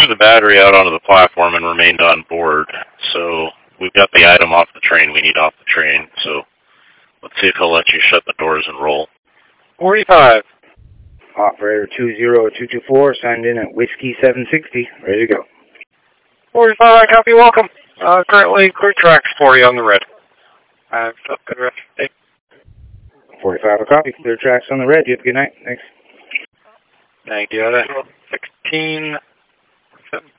threw the battery out onto the platform and remained on board. So we've got the item off the train we need off the train. So let's see if he'll let you shut the doors and roll. 45. Operator 20224 signed in at Whiskey 760. Ready to go. 45, I copy, welcome. Currently clear tracks for you on the red. Have a good rest of the day. 45, a copy. Clear tracks on the red. You have a good night. Thanks. Thank you. 16. 7.